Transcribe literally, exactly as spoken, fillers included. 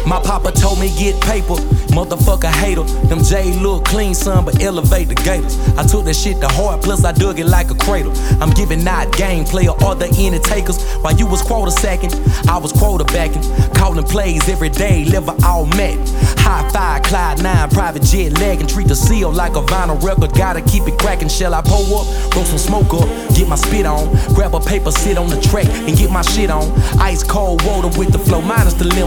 My papa told me get paper, motherfucker hater. Them J look clean, son, but elevate the gators. I took that shit to heart, plus I dug it like a cradle. I'm giving out game player or the any takers. While you was quarter sacking, I was quarterbacking. Calling plays every day, liver all met. High five, Clyde nine, private jet lagging. Treat the seal like a vinyl record, gotta keep it cracking. Shall I pull up, roll some smoke up, get my spit on, grab a paper, sit on the track and get my shit on. Ice cold water with the flow, minus the limit.